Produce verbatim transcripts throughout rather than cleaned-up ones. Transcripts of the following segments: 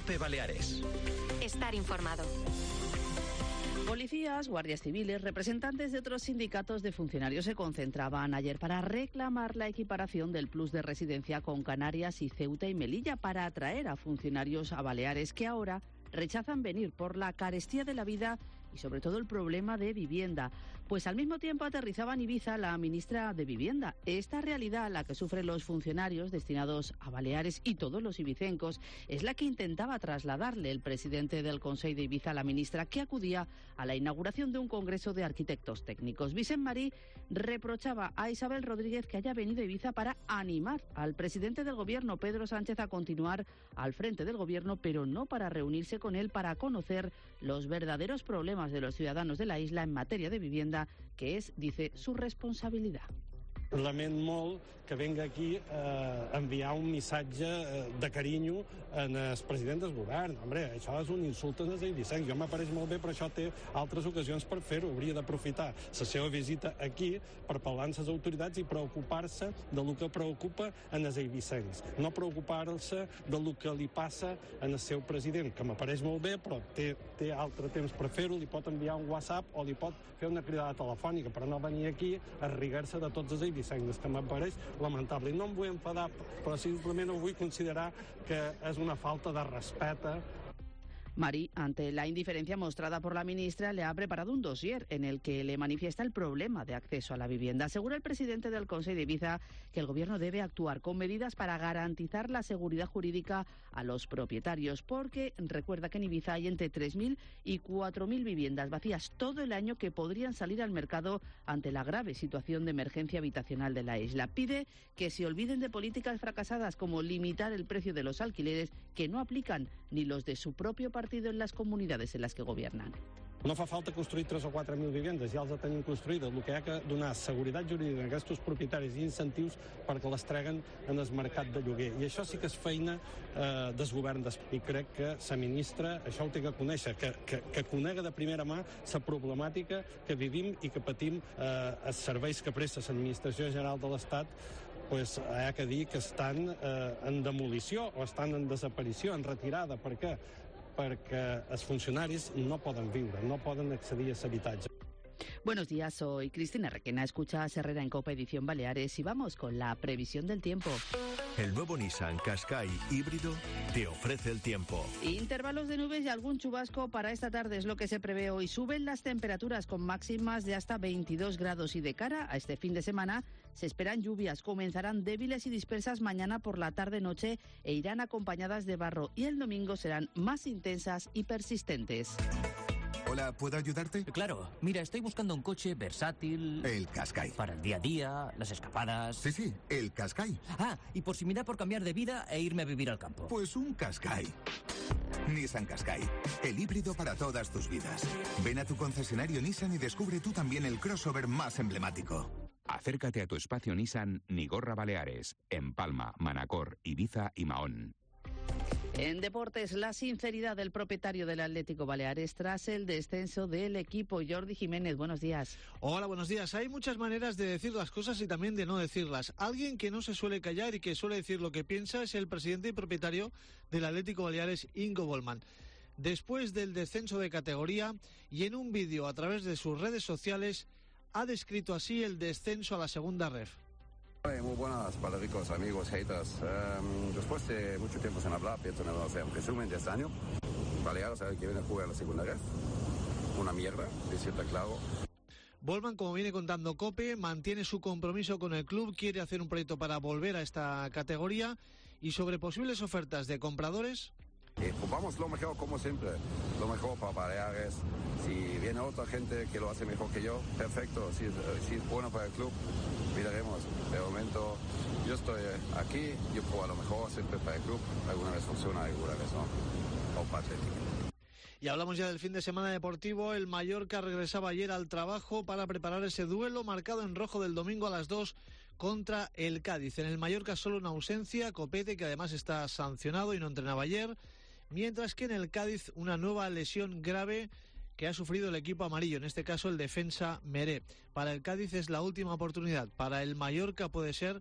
COPE Baleares. Estar informado. Policías, guardias civiles, representantes de otros sindicatos de funcionarios se concentraban ayer para reclamar la equiparación del plus de residencia con Canarias y Ceuta y Melilla para atraer a funcionarios a Baleares que ahora rechazan venir por la carestía de la vida y sobre todo el problema de vivienda. Pues al mismo tiempo aterrizaba en Ibiza la ministra de Vivienda. Esta realidad, la que sufren los funcionarios destinados a Baleares y todos los ibicencos, es la que intentaba trasladarle el presidente del Consell de Ibiza a la ministra, que acudía a la inauguración de un congreso de arquitectos técnicos. Vicent Marí reprochaba a Isabel Rodríguez que haya venido a Ibiza para animar al presidente del gobierno, Pedro Sánchez, a continuar al frente del gobierno, pero no para reunirse con él para conocer los verdaderos problemas de los ciudadanos de la isla en materia de vivienda, que es, dice, su responsabilidad. Lament molt que venga aquí a enviar un missatge de carinyo al president del govern. Hombre, això és un insult als eivissencs. Jo m'apareix molt bé, però això té altres ocasions per fer-ho. Hauria d'aprofitar la seva visita aquí per parlar amb les autoritats i preocupar-se de lo que preocupa en els eivissencs. No preocupar-se de lo que li passa al seu president, que m'apareix molt bé, però té, té altre temps per fer-ho. Li pot enviar un WhatsApp o li pot fer una cridada telefònica, però no venir aquí a rigar-se de tots els eivissencs, que m'apareix lamentable. I no em vull enfadar, però simplement ho vull considerar que és una falta de respecte. Marí, ante la indiferencia mostrada por la ministra, le ha preparado un dossier en el que le manifiesta el problema de acceso a la vivienda. Asegura el presidente del Consell de Ibiza que el gobierno debe actuar con medidas para garantizar la seguridad jurídica a los propietarios, porque recuerda que en Ibiza hay entre tres mil y cuatro mil viviendas vacías todo el año que podrían salir al mercado ante la grave situación de emergencia habitacional de la isla. Pide que se olviden de políticas fracasadas como limitar el precio de los alquileres, que no aplican ni los de su propio partido en las comunidades en las que gobiernan. No fa falta construir tres o quatre mil vivendes, ja els tenim construïdes. El que hi ha que donar seguretat jurídica a aquests propietaris i incentius perquè les treguen en el mercat de lloguer. I això sí que és feina eh, del govern. I crec que la ministra això ho té que conèixer, que, que, que conega de primera mà la problemàtica que vivim i que patim eh, els serveis que presta l'administració general de l'Estat. Pues hi ha que dir que estan eh, en demolició o estan en desaparició, en retirada. Per què? Perquè els funcionaris no poden viure, no poden accedir a l'habitatge. Buenos días, soy Cristina Requena, escucha a Herrera en Copa Edición Baleares y vamos con la previsión del tiempo. El nuevo Nissan Qashqai híbrido te ofrece el tiempo. Intervalos de nubes y algún chubasco para esta tarde es lo que se prevé hoy. Suben las temperaturas con máximas de hasta veintidós grados y de cara a este fin de semana se esperan lluvias. Comenzarán débiles y dispersas mañana por la tarde-noche e irán acompañadas de barro, y el domingo serán más intensas y persistentes. Hola, ¿puedo ayudarte? Claro, mira, estoy buscando un coche versátil... El Qashqai. Para el día a día, las escapadas... Sí, sí, el Qashqai. Ah, y por si me da por cambiar de vida e irme a vivir al campo. Pues un Qashqai. Nissan Qashqai, el híbrido para todas tus vidas. Ven a tu concesionario Nissan y descubre tú también el crossover más emblemático. Acércate a tu espacio Nissan Nigorra Baleares, en Palma, Manacor, Ibiza y Mahón. En deportes, la sinceridad del propietario del Atlético Baleares tras el descenso del equipo. Jordi Jiménez, buenos días. Hola, buenos días. Hay muchas maneras de decir las cosas y también de no decirlas. Alguien que no se suele callar y que suele decir lo que piensa es el presidente y propietario del Atlético Baleares, Ingo Bollmann. Después del descenso de categoría y en un vídeo a través de sus redes sociales, ha descrito así el descenso a la segunda ref. Muy buenas para ricos amigos, haters. Um, después de mucho tiempo sin hablar, pienso que vamos a hacer un resumen de este año. Baleares sabe que viene a jugar la segunda ref. Una mierda, decirte claro. Bollmann, como viene contando COPE, mantiene su compromiso con el club, quiere hacer un proyecto para volver a esta categoría, y sobre posibles ofertas de compradores... Y pues vamos lo mejor como siempre, lo mejor para Baleares. Si viene otra gente que lo hace mejor que yo, perfecto. Si es, si es bueno para el club, miraremos. De momento yo estoy aquí, yo puedo a lo mejor siempre para el club. Alguna vez funciona, alguna vez no. O para Atlético. Y hablamos ya del fin de semana deportivo. El Mallorca regresaba ayer al trabajo para preparar ese duelo marcado en rojo del domingo a las dos contra el Cádiz. En el Mallorca solo una ausencia, Copete, que además está sancionado y no entrenaba ayer, mientras que en el Cádiz una nueva lesión grave que ha sufrido el equipo amarillo, en este caso el defensa Meré. Para el Cádiz es la última oportunidad, para el Mallorca puede ser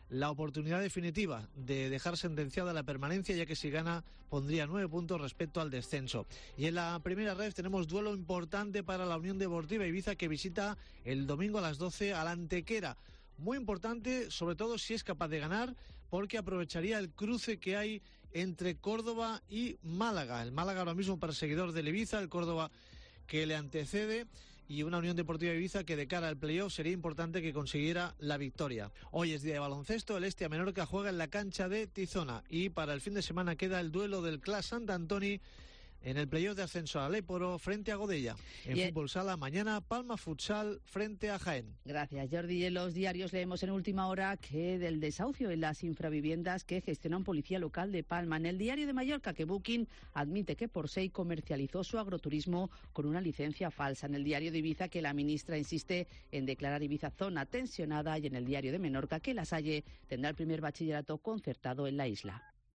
la oportunidad definitiva de dejar sentenciada la permanencia, ya que si gana pondría nueve puntos respecto al descenso. Y en la primera ref tenemos duelo importante para la Unión Deportiva Ibiza, que visita el domingo a las doce al Antequera. Muy importante, sobre todo si es capaz de ganar, porque aprovecharía el cruce que hay entre Córdoba y Málaga. El Málaga ahora mismo perseguidor del Ibiza, el Córdoba que le antecede, y una Unión Deportiva Ibiza que de cara al playoff sería importante que consiguiera la victoria. Hoy es día de baloncesto, el Estia Menorca juega en la cancha de Tizona, y para el fin de semana queda el duelo del Clas Sant Antoni en el playoff de ascenso a Léporo frente a Godella. En y fútbol sala, mañana Palma Futsal frente a Jaén. Gracias, Jordi. Y en los diarios leemos en última hora que del desahucio en las infraviviendas que gestiona un policía local de Palma. En el Diario de Mallorca, que Booking admite que Porsei comercializó su agroturismo con una licencia falsa. En el Diario de Ibiza, que la ministra insiste en declarar Ibiza zona tensionada. Y en el Diario de Menorca, que La Salle tendrá el primer bachillerato concertado en la isla.